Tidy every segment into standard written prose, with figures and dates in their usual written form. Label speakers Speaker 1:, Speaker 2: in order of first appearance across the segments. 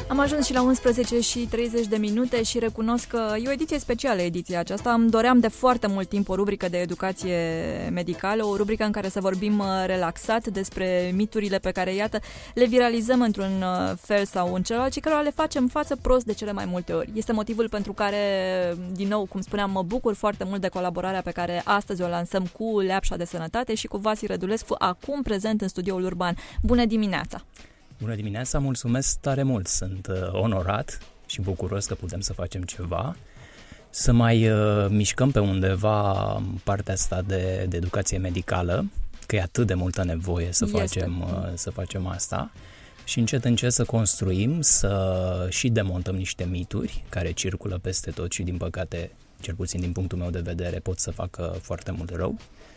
Speaker 1: Am ajuns și la 11 și 30 de minute și recunosc că e o ediție specială, ediția aceasta. Îmi doream de foarte mult timp o rubrică de educație medicală, o rubrică în care să vorbim relaxat despre miturile pe care, iată, le viralizăm într-un fel sau în celălalt și cărora le facem față prost de cele mai multe ori. Este motivul pentru care, din nou, cum spuneam, mă bucur foarte mult de colaborarea pe care astăzi o lansăm cu Leapșa de Sănătate și cu Vasi Rădulescu, acum prezent în studioul urban. Bună dimineața!
Speaker 2: Bună dimineața, mulțumesc tare mult, sunt onorat și bucuros că putem să facem ceva, să mai mișcăm pe undeva partea asta de educație medicală, că e atât de multă nevoie să facem asta și încet să construim, să și demontăm niște mituri care circulă peste tot și din păcate, cel puțin din punctul meu de vedere, pot să facă foarte mult rău,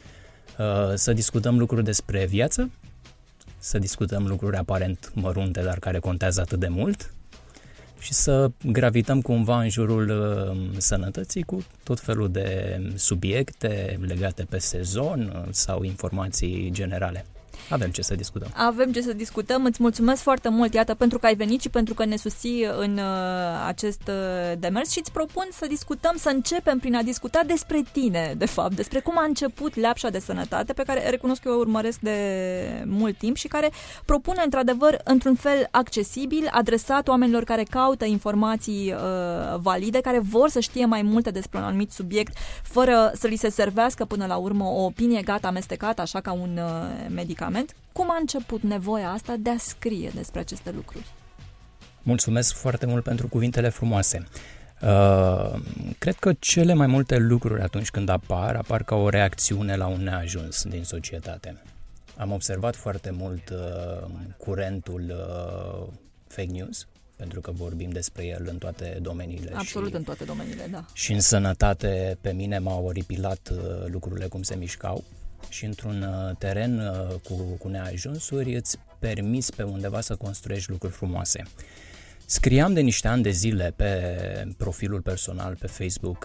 Speaker 2: să discutăm lucruri despre viață, să discutăm lucruri aparent mărunte, dar care contează atât de mult și să gravităm cumva în jurul sănătății cu tot felul de subiecte legate pe sezon sau informații generale. Avem ce să discutăm.
Speaker 1: Avem ce să discutăm. Îți mulțumesc foarte mult, iată, pentru că ai venit și pentru că ne susții în acest demers și îți propun să discutăm, să începem prin a discuta despre tine, de fapt, despre cum a început Leapșa de Sănătate, pe care recunosc că eu o urmăresc de mult timp și care propune, într-adevăr, într-un fel accesibil, adresat oamenilor care caută informații valide, care vor să știe mai multe despre un anumit subiect, fără să li se servească până la urmă o opinie gata amestecată, așa ca un medicament. Cum a început nevoia asta de a scrie despre aceste lucruri?
Speaker 2: Mulțumesc foarte mult pentru cuvintele frumoase. Cred că cele mai multe lucruri atunci când apar ca o reacțiune la un neajuns din societate. Am observat foarte mult curentul fake news, pentru că vorbim despre el în toate domeniile.
Speaker 1: Absolut, în toate domeniile, da.
Speaker 2: Și în sănătate pe mine m-au oripilat lucrurile cum se mișcau. Și într-un teren cu neajunsuri îți permiți pe undeva să construiești lucruri frumoase. Scriam de niște ani de zile pe profilul personal pe Facebook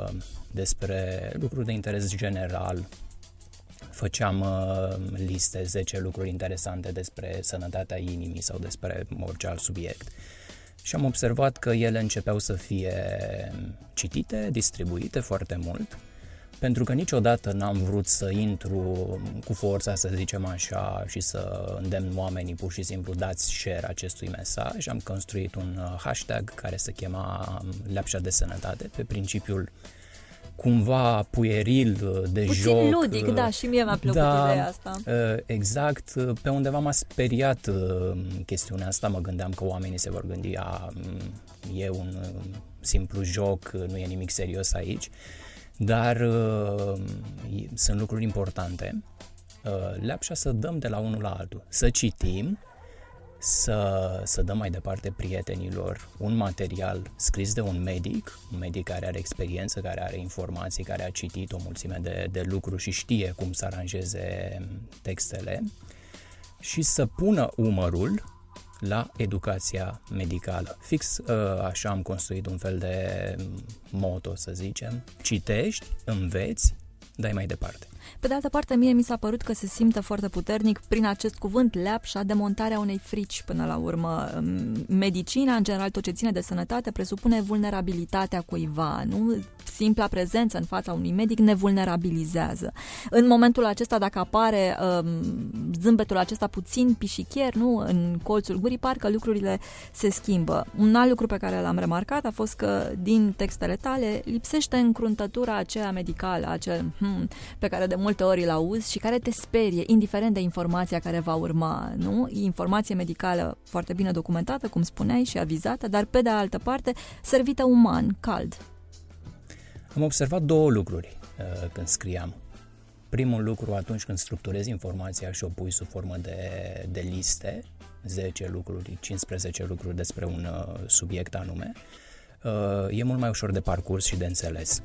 Speaker 2: despre lucruri de interes general. Făceam liste, 10 lucruri interesante despre sănătatea inimii sau despre orice alt subiect. Și am observat că ele începeau să fie citite, distribuite foarte mult, pentru că niciodată n-am vrut să intru cu forța, să zicem așa, și să îndemn oamenii pur și simplu dați share acestui mesaj. Am construit un hashtag care se chema Leapșa de Sănătate, pe principiul cumva puieril, de
Speaker 1: puțin
Speaker 2: joc.
Speaker 1: Puțin ludic, da, și mie mi-a plăcut ideea asta.
Speaker 2: Exact, pe undeva m-a speriat chestiunea asta, mă gândeam că oamenii se vor gândi, e un simplu joc, nu e nimic serios aici. Dar sunt lucruri importante. Leapșa să dăm de la unul la altul, să citim, să dăm mai departe prietenilor un material scris de un medic care are experiență, care are informații, care a citit o mulțime de lucruri și știe cum să aranjeze textele și să pună umărul la educația medicală. Fix așa am construit un fel de motto, să zicem. Citești, înveți, dai mai departe.
Speaker 1: Pe de altă parte, mie mi s-a părut că se simte foarte puternic prin acest cuvânt, leapșa, demontarea unei frici până la urmă. Medicina, în general, tot ce ține de sănătate, presupune vulnerabilitatea cuiva, nu? Simpla prezență în fața unui medic ne vulnerabilizează. În momentul acesta, dacă apare zâmbetul acesta puțin pișichier, nu? În colțul gurii, parcă lucrurile se schimbă. Un alt lucru pe care l-am remarcat a fost că din textele tale lipsește încruntătura aceea medicală, acel pe care de multe ori îl auzi și care te sperie, indiferent de informația care va urma, nu? Informație medicală foarte bine documentată, cum spuneai, și avizată, dar pe de altă parte servită uman, cald.
Speaker 2: Am observat două lucruri când scriam. Primul lucru, atunci când structurezi informația și o pui sub formă de liste, 10 lucruri, 15 lucruri despre un subiect anume, e mult mai ușor de parcurs și de înțeles.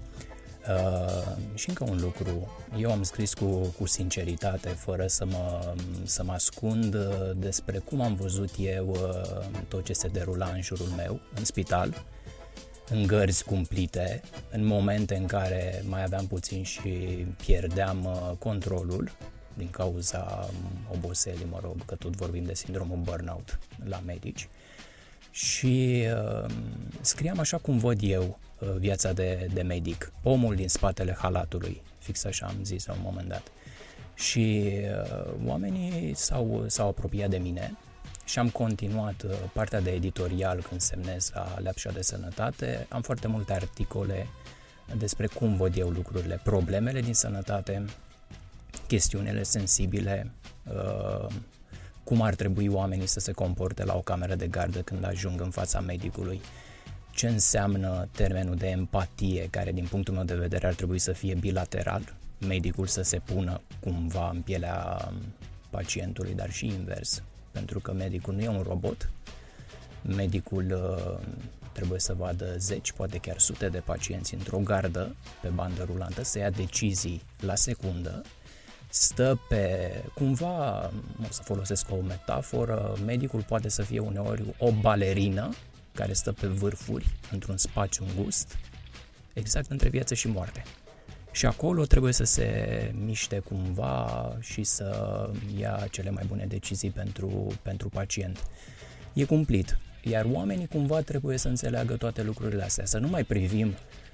Speaker 2: Și încă un lucru, eu am scris cu sinceritate, fără să mă ascund despre cum am văzut eu tot ce se derula în jurul meu, în spital, în gărzi cumplite, în momente în care mai aveam puțin și pierdeam controlul din cauza oboselii, că tot vorbim de sindromul burnout la medici. și scriam așa cum văd eu viața de medic, omul din spatele halatului, fix așa am zis la un moment dat. Și oamenii s-au apropiat de mine și am continuat partea de editorial când semnez la Leapșa de Sănătate. Am foarte multe articole despre cum văd eu lucrurile, problemele din sănătate, chestiunile sensibile, cum ar trebui oamenii să se comporte la o cameră de gardă când ajung în fața medicului, ce înseamnă termenul de empatie, care din punctul meu de vedere ar trebui să fie bilateral, medicul să se pună cumva în pielea pacientului, dar și invers, pentru că medicul nu e un robot, medicul trebuie să vadă 10, poate chiar sute de pacienți într-o gardă, pe bandă rulantă, să ia decizii la secundă, stă pe, cumva, o să folosesc o metaforă, medicul poate să fie uneori o balerină care stă pe vârfuri, într-un spațiu îngust, exact între viață și moarte. Și acolo trebuie să se miște cumva și să ia cele mai bune decizii pentru pacient. E cumplit. Iar oamenii cumva trebuie să înțeleagă toate lucrurile astea, să nu mai privim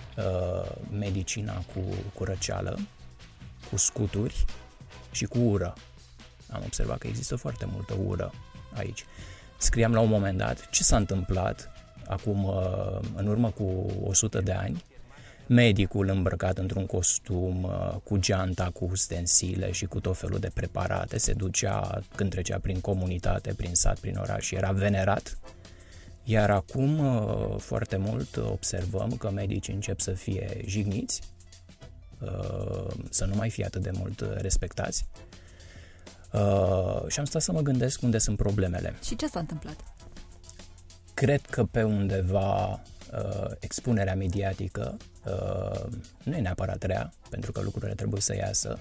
Speaker 2: medicina cu răceală, cu scuturi și cu ură. Am observat că există foarte multă ură aici. Scriam la un moment dat ce s-a întâmplat acum, în urmă cu 100 de ani, medicul îmbrăcat într-un costum, cu geanta, cu ustensile și cu tot felul de preparate, se ducea când trecea prin comunitate, prin sat, prin oraș și era venerat. Iar acum foarte mult observăm că medicii încep să fie jigniți, să nu mai fie atât de mult respectați. Și am stat să mă gândesc unde sunt problemele.
Speaker 1: Și ce s-a întâmplat?
Speaker 2: Cred că pe undeva expunerea mediatică nu e neapărat rea, pentru că lucrurile trebuie să iasă.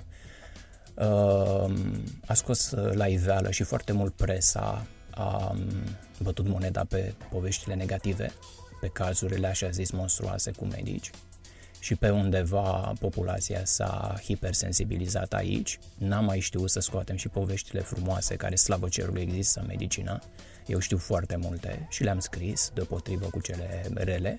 Speaker 2: A scos la iveală și foarte mult presa a bătut moneda pe poveștile negative, pe cazurile așa zis monstruoase cu medici și pe undeva populația s-a hipersensibilizat aici. N-am mai știut să scoatem și poveștile frumoase care, slavă cerului, există în medicină. Eu știu foarte multe și le-am scris deopotrivă cu cele rele.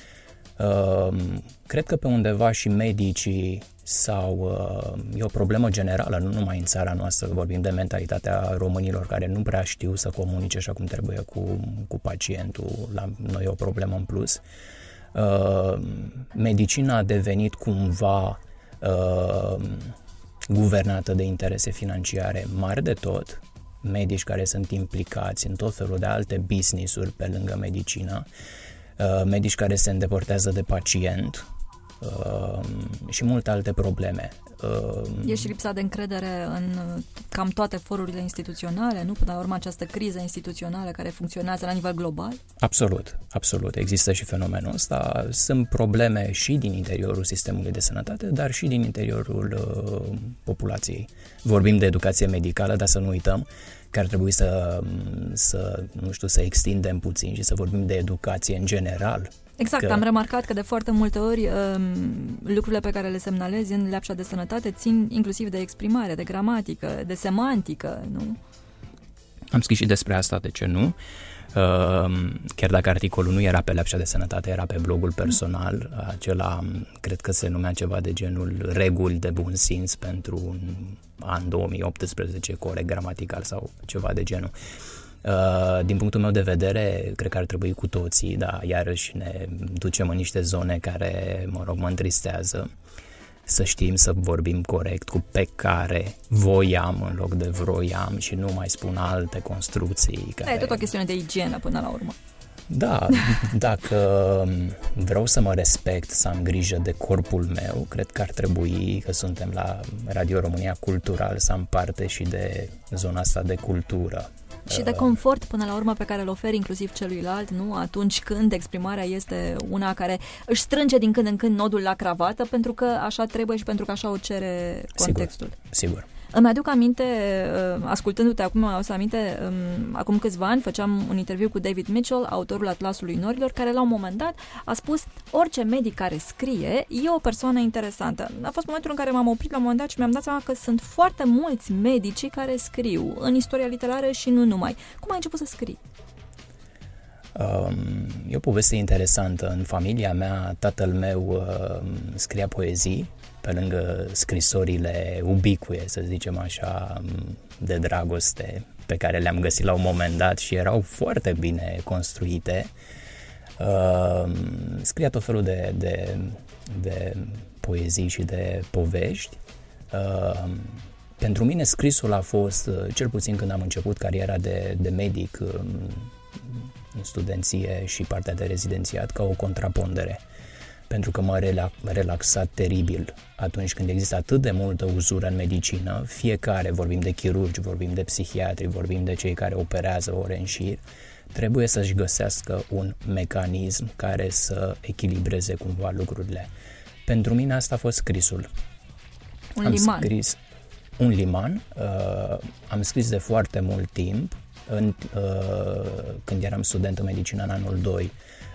Speaker 2: Cred că pe undeva și medicii e o problemă generală, nu numai în țara noastră, vorbim de mentalitatea românilor care nu prea știu să comunice așa cum trebuie cu pacientul, la noi e o problemă în plus. Medicina a devenit cumva guvernată de interese financiare mari de tot, medici care sunt implicați în tot felul de alte business-uri pe lângă medicină, medici care se îndepărtează de pacient și multe alte probleme.
Speaker 1: E și lipsa de încredere în cam toate forurile instituționale, nu? Până la urmă această criză instituțională care funcționează la nivel global?
Speaker 2: Absolut, absolut. Există și fenomenul ăsta. Sunt probleme și din interiorul sistemului de sănătate, dar și din interiorul populației. Vorbim de educație medicală, dar să nu uităm că ar trebui să extindem puțin și să vorbim de educație în general.
Speaker 1: Exact, am remarcat că de foarte multe ori lucrurile pe care le semnalezi în Leapșa de Sănătate țin inclusiv de exprimare, de gramatică, de semantică, nu?
Speaker 2: Am scris și despre asta, de ce nu? Chiar dacă articolul nu era pe Leapșa de Sănătate, era pe blogul personal, acela cred că se numea ceva de genul Reguli de bun simț pentru un an 2018, corect gramatical sau ceva de genul. Din punctul meu de vedere, cred că ar trebui cu toții, dar iarăși ne ducem în niște zone care, mă întristează, să știm să vorbim corect cu pe care voiam în loc de vroiam și nu mai spun alte construcții.
Speaker 1: E tot o chestiune de igienă până la urmă.
Speaker 2: Da, dacă vreau să mă respect, să am grijă de corpul meu, cred că ar trebui, că suntem la Radio România Cultural, să am parte și de zona asta de cultură.
Speaker 1: Și de confort până la urmă pe care îl oferi inclusiv celuilalt, nu? Atunci când exprimarea este una care își strânge din când în când nodul la cravată, pentru că așa trebuie și pentru că așa o cere contextul.
Speaker 2: Sigur.
Speaker 1: Îmi aduc aminte, ascultându-te acum, mă aduc aminte, acum câțiva ani făceam un interviu cu David Mitchell, autorul Atlasului Norilor, care la un moment dat a spus: orice medic care scrie e o persoană interesantă. A fost momentul în care m-am oprit la un moment dat și mi-am dat seama că sunt foarte mulți medici care scriu în istoria literară și nu numai. Cum ai început să scrii?
Speaker 2: E o poveste interesantă. În familia mea, tatăl meu scria poezii, pe lângă scrisorile ubicue, să zicem așa, de dragoste, pe care le-am găsit la un moment dat și erau foarte bine construite. Scria tot felul de poezii și de povești. Pentru mine scrisul a fost, cel puțin când am început cariera de medic în studenție și partea de rezidențiat, ca o contrapondere. Pentru că m-a relaxat teribil atunci când există atât de multă uzură în medicină, fiecare, vorbim de chirurgi, vorbim de psihiatri, vorbim de cei care operează ore în șir, trebuie să-și găsească un mecanism care să echilibreze cumva lucrurile. Pentru mine asta a fost scrisul. Un liman. Am scris de foarte mult timp. Când eram student în medicină în anul 2,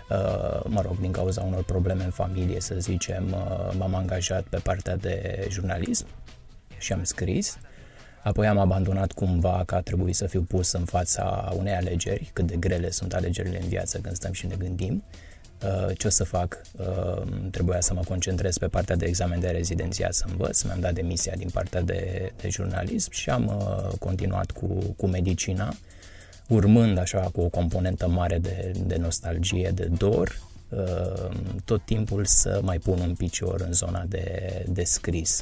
Speaker 2: din cauza unor probleme în familie, să zicem, m-am angajat pe partea de jurnalism și am scris. Apoi am abandonat cumva că a trebuit să fiu pus în fața unei alegeri, cât de grele sunt alegerile în viață când stăm și ne gândim. Ce o să fac? Trebuia să mă concentrez pe partea de examen de rezidențiat, să învăț. Mi-am dat demisia din partea de jurnalism și am continuat cu medicina, urmând așa cu o componentă mare de nostalgie, de dor, tot timpul să mai pun un picior în zona de scris.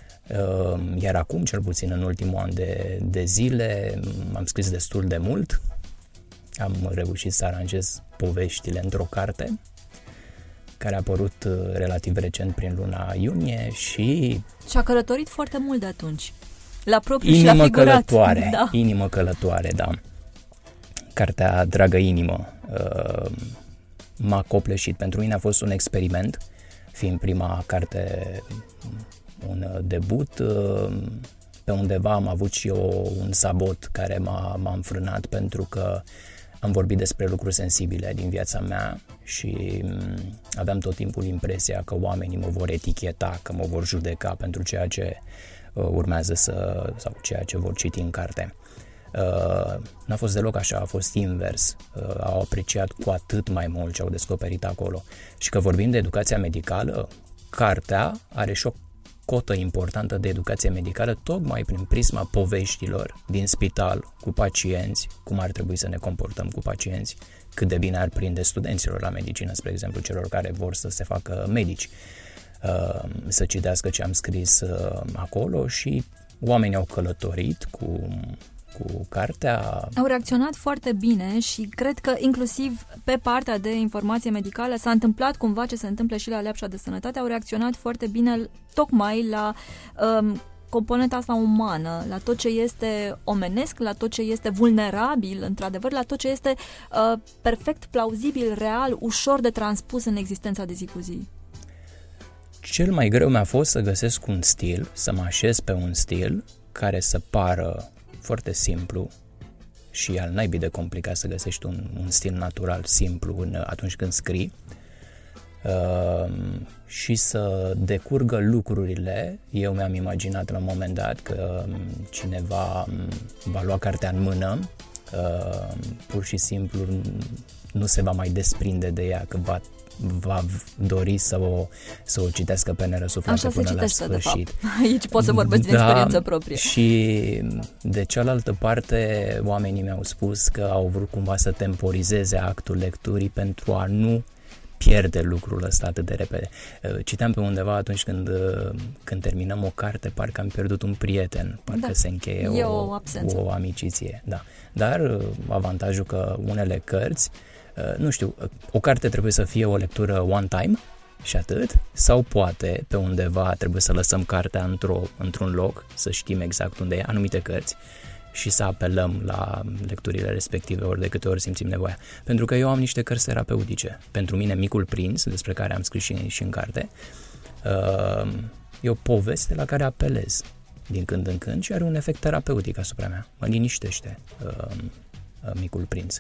Speaker 2: Iar acum, cel puțin în ultimul an de zile, am scris destul de mult. Am reușit să aranjez poveștile într-o carte care a apărut relativ recent prin luna iunie și
Speaker 1: a călătorit foarte mult de atunci. La propriu și la figurat.
Speaker 2: Inimă călătoare, da. Cartea Dragă Inimă m-a copleșit. Pentru mine a fost un experiment, fiind prima carte, un debut. Pe undeva am avut și eu un sabot care m-a înfrânat, pentru că am vorbit despre lucruri sensibile din viața mea și aveam tot timpul impresia că oamenii mă vor eticheta, că mă vor judeca pentru ceea ce urmează sau ceea ce vor citi în carte. N-a fost deloc așa, a fost invers. Au apreciat cu atât mai mult ce au descoperit acolo. Și că vorbim de educația medicală, cartea are și o cotă importantă de educație medicală, tocmai prin prisma poveștilor din spital cu pacienți, cum ar trebui să ne comportăm cu pacienți, cât de bine ar prinde studenților la medicină, spre exemplu, celor care vor să se facă medici, să citească ce am scris acolo, și oamenii au călătorit cu cartea.
Speaker 1: Au reacționat foarte bine și cred că inclusiv pe partea de informație medicală s-a întâmplat cumva ce se întâmplă și la Leapșa de Sănătate. Au reacționat foarte bine tocmai la componenta asta umană, la tot ce este omenesc, la tot ce este vulnerabil, într-adevăr, la tot ce este perfect plauzibil, real, ușor de transpus în existența de zi cu zi.
Speaker 2: Cel mai greu mi-a fost să găsesc un stil, să mă așez pe un stil care să pară foarte simplu și al naibii de complicat, să găsești un stil natural, simplu atunci când scrii, și să decurgă lucrurile. Eu mi-am imaginat la un moment dat că cineva va lua cartea în mână, pur și simplu nu se va mai desprinde de ea, că va dori să o citească pe nerăsuflate până la sfârșit.
Speaker 1: De fapt. Aici pot să vorbesc din experiență proprie.
Speaker 2: Și de cealaltă parte, oamenii mi-au spus că au vrut cumva să temporizeze actul lecturii pentru a nu pierde lucrul ăsta atât de repede. Citeam pe undeva atunci când terminăm o carte, parcă am pierdut un prieten, parcă se încheie o amiciție. Da. Dar avantajul că unele cărți, nu știu, o carte trebuie să fie o lectură one time și atât, sau poate pe undeva trebuie să lăsăm cartea într-un loc, să știm exact unde e, anumite cărți, și să apelăm la lecturile respective ori de câte ori simțim nevoia. Pentru că eu am niște cărți terapeutice. Pentru mine, Micul Prinț, despre care am scris și în carte, e o poveste la care apelez din când în când și are un efect terapeutic asupra mea. Mă liniștește Micul Prinț.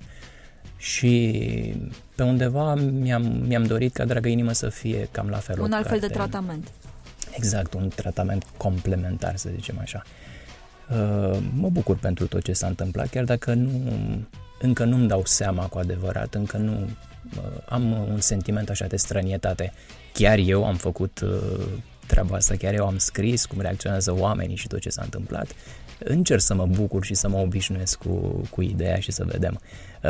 Speaker 2: Și pe undeva mi-am dorit ca Dragă Inimă să fie cam la fel.
Speaker 1: Un alt fel de tratament.
Speaker 2: Exact, un tratament complementar, să zicem așa. Mă bucur pentru tot ce s-a întâmplat, chiar dacă încă nu-mi dau seama cu adevărat, încă nu am un sentiment așa de strănietate. Chiar eu am făcut treaba asta, chiar eu am scris cum reacționează oamenii și tot ce s-a întâmplat. Încerc să mă bucur și să mă obișnuiesc cu ideea și să vedem.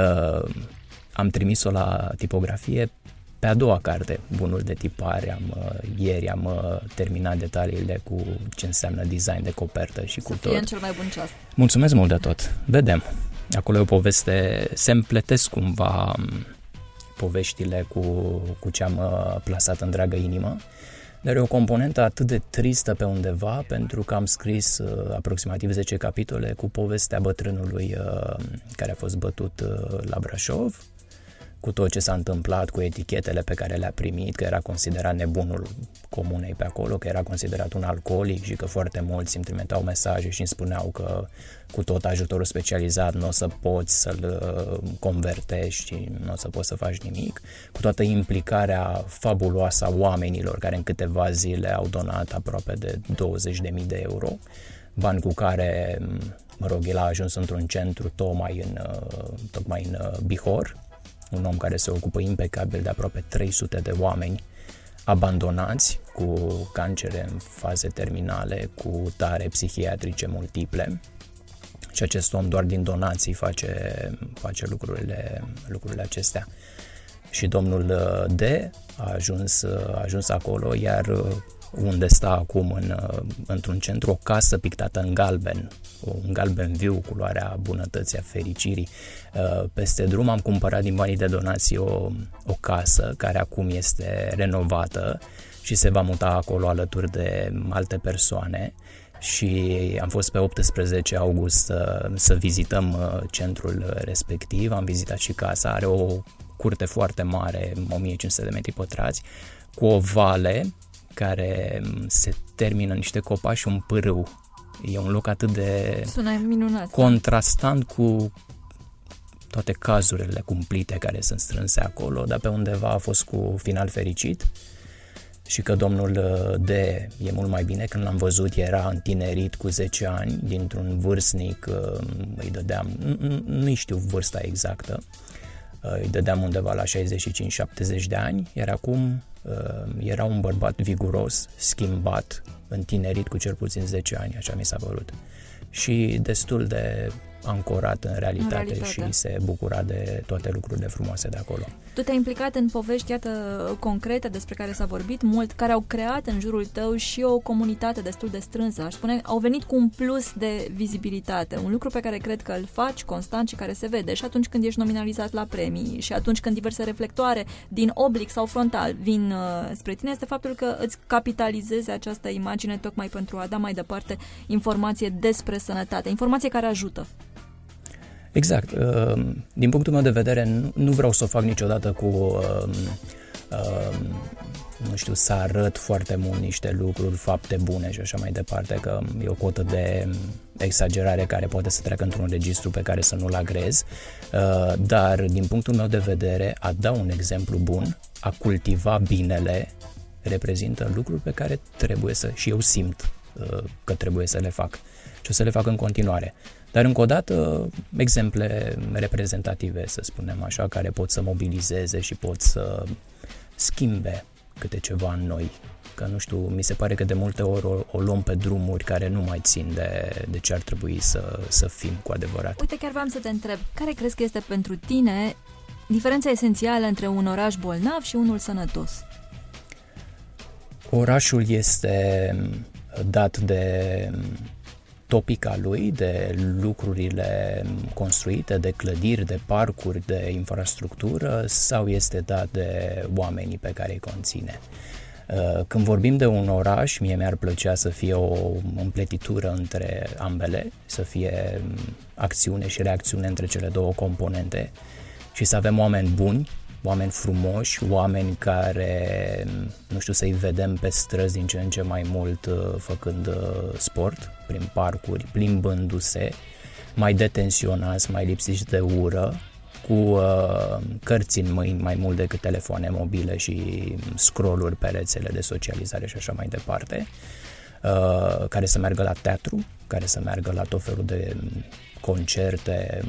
Speaker 2: Am trimis-o la tipografie pe a doua carte, Bunul de tipare. Ieri am terminat detaliile cu ce înseamnă design de copertă și cu tot.
Speaker 1: Să fie în cel mai bun ceas.
Speaker 2: Mulțumesc mult de tot. Vedem. Acolo e o poveste, se împletesc cumva poveștile cu ce am plasat în dragă inimă, dar e o componentă atât de tristă pe undeva, pentru că am scris aproximativ 10 capitole cu povestea bătrânului care a fost bătut la Brașov, cu tot ce s-a întâmplat, cu etichetele pe care le-a primit, că era considerat nebunul comunei pe acolo, că era considerat un alcoolic și că foarte mulți îmi trimiteau mesaje și îmi spuneau că cu tot ajutorul specializat nu o să poți să-l convertești și nu o să poți să faci nimic, cu toată implicarea fabuloasă a oamenilor care în câteva zile au donat aproape de 20.000 de euro, bani cu care, mă rog, el a ajuns într-un centru tocmai în Bihor, un om care se ocupă impecabil de aproape 300 de oameni abandonați cu cancere în faze terminale, cu tare psihiatrice multiple. Și acest om doar din donații face lucrurile acestea. Și domnul D a ajuns acolo, iar unde stă acum într-un centru, o casă pictată în galben, un galben viu, culoarea bunătății, a fericirii. Peste drum am cumpărat din banii de donații o casă care acum este renovată și se va muta acolo alături de alte persoane. Și am fost pe 18 august să vizităm centrul respectiv, am vizitat și casa, are o curte foarte mare, 1500 de metri pătrați, cu o vale care se termină în niște copaci și un pârâu. E un loc atât de contrastant cu toate cazurile cumplite care sunt strânse acolo, dar pe undeva a fost cu final fericit. Și că domnul D e mult mai bine. Când l-am văzut era întinerit cu 10 ani, dintr-un vârstnic, îi dădeam, nu știu vârsta exactă, îi dădeam undeva la 65-70 de ani, iar acum era un bărbat viguros, schimbat, întinerit cu cel puțin 10 ani, așa mi s-a părut. Și destul de ancorat în realitate și se bucura de toate lucrurile frumoase de acolo.
Speaker 1: Tu te-ai implicat în povești, iată, concrete despre care s-a vorbit mult, care au creat în jurul tău și o comunitate destul de strânsă. Aș spune, au venit cu un plus de vizibilitate, un lucru pe care cred că îl faci constant și care se vede și atunci când ești nominalizat la premii și atunci când diverse reflectoare din oblic sau frontal vin spre tine, este faptul că îți capitalizezi această imagine tocmai pentru a da mai departe informație despre sănătate, informație care ajută.
Speaker 2: Exact. Din punctul meu de vedere, nu vreau să o fac niciodată cu, nu știu, să arăt foarte mult niște lucruri, fapte bune și așa mai departe, că e o cotă de exagerare care poate să treacă într-un registru pe care să nu-l agrez, dar din punctul meu de vedere, a da un exemplu bun, a cultiva binele, reprezintă lucruri pe care trebuie și eu simt că trebuie să le fac și o să le fac în continuare. Dar încă o dată, exemple reprezentative, să spunem așa, care pot să mobilizeze și pot să schimbe câte ceva în noi. Că nu știu, mi se pare că de multe ori o luăm pe drumuri care nu mai țin de ce ar trebui să fim cu adevărat.
Speaker 1: Uite, chiar vreau să te întreb, care crezi că este pentru tine diferența esențială între un oraș bolnav și unul sănătos?
Speaker 2: Orașul este dat de topica lui, de lucrurile construite, de clădiri, de parcuri, de infrastructură, sau este dat de oamenii pe care îi conține? Când vorbim de un oraș, mie mi-ar plăcea să fie o împletitură între ambele, să fie acțiune și reacțiune între cele două componente și să avem oameni buni, oameni frumoși, oameni care, nu știu, să-i vedem pe străzi din ce în ce mai mult făcând sport, prin parcuri, plimbându-se, mai detenționați, mai lipsiți de ură, cu cărți în mâini mai mult decât telefoane mobile și scroll-uri pe rețele de socializare și așa mai departe. care să meargă la teatru, care să meargă la tot felul de concerte,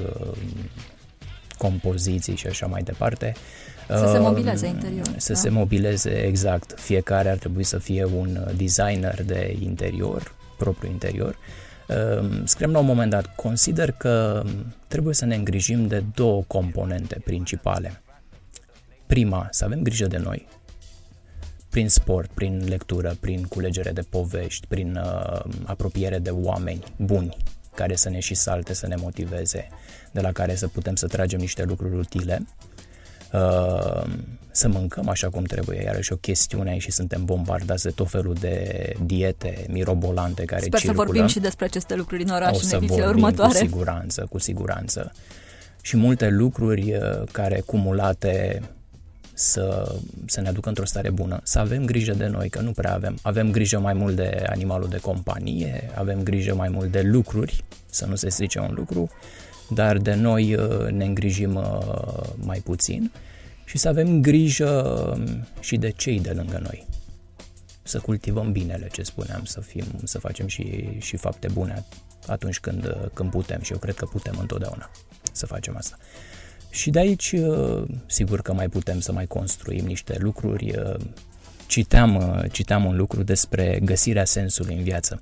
Speaker 2: compoziții și așa mai departe.
Speaker 1: Să se mobileze interior.
Speaker 2: Să se mobileze, exact. Fiecare ar trebui să fie un designer de interior, propriu interior. Scriem la un moment dat, consider că trebuie să ne îngrijim de două componente principale. Prima, să avem grijă de noi, prin sport, prin lectură, prin culegere de povești, prin apropiere de oameni buni, care să ne și salte, să ne motiveze, de la care să putem să tragem niște lucruri utile, să mâncăm așa cum trebuie, iarăși o chestiune aici și suntem bombardați de tot felul de diete mirobolante care
Speaker 1: Sper
Speaker 2: circulă.
Speaker 1: să vorbim și despre aceste lucruri în oraș în edițiile
Speaker 2: vorbim,
Speaker 1: următoare.
Speaker 2: Cu siguranță. Și multe lucruri care cumulate să ne aducă într-o stare bună, să avem grijă de noi, că nu prea avem. Avem grijă mai mult de animalul de companie, avem grijă mai mult de lucruri, să nu se strice un lucru, dar de noi ne îngrijim mai puțin și să avem grijă și de cei de lângă noi. Să cultivăm binele, ce spuneam, să facem și fapte bune atunci când putem și eu cred că putem întotdeauna să facem asta. Și de aici, sigur că mai putem să mai construim niște lucruri. Citeam un lucru despre găsirea sensului în viață.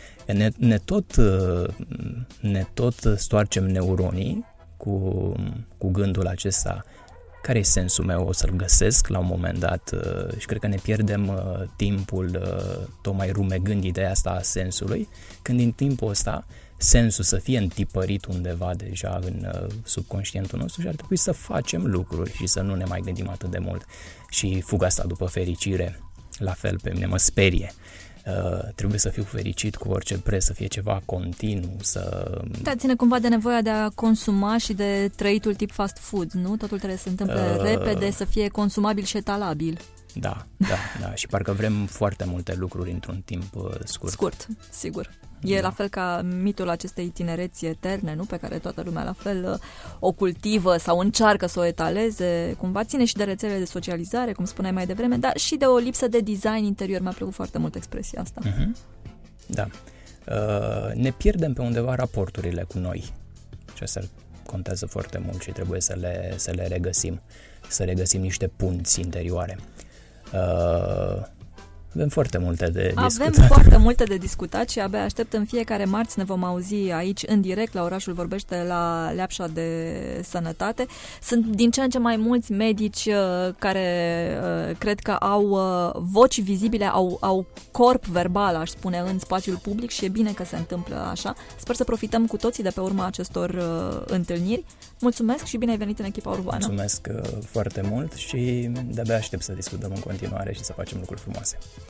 Speaker 2: Ne tot stoarcem neuronii cu gândul acesta, care e sensul meu, o să-l găsesc la un moment dat și cred că ne pierdem timpul tocmai rumegând ideea asta a sensului, când în timpul ăsta sensul să fie întipărit undeva deja în subconștientul nostru și ar trebui să facem lucruri și să nu ne mai gândim atât de mult. Și fuga asta după fericire, la fel pe mine mă sperie. Trebuie să fiu fericit cu orice preț, să fie ceva continuu,
Speaker 1: Da, ține cumva de nevoia de a consuma și de trăitul tip fast food, nu? Totul trebuie să se întâmple repede, să fie consumabil și etalabil.
Speaker 2: Da, și parcă vrem foarte multe lucruri într-un timp scurt.
Speaker 1: Scurt, sigur. E la fel ca mitul acestei tinereți eterne, nu? Pe care toată lumea la fel o cultivă sau încearcă să o etaleze. Cumva ține și de rețelele de socializare, cum spuneai mai devreme, dar și de o lipsă de design interior. Mi-a plăcut foarte mult expresia asta.
Speaker 2: Da. Ne pierdem pe undeva raporturile cu noi. Și asta contează foarte mult și trebuie să le regăsim. Să regăsim niște punți interioare. Avem foarte multe de discutat.
Speaker 1: Avem foarte multe de discutat și abia aștept în fiecare marți ne vom auzi aici în direct la Orașul Vorbește la Leapșa de Sănătate. Sunt din ce în ce mai mulți medici care cred că au voci vizibile, au corp verbal, aș spune, în spațiul public și e bine că se întâmplă așa. Sper să profităm cu toții de pe urma acestor întâlniri. Mulțumesc și bine ai venit în echipa urbană.
Speaker 2: Mulțumesc foarte mult și de-abia aștept să discutăm în continuare și să facem lucruri frumoase.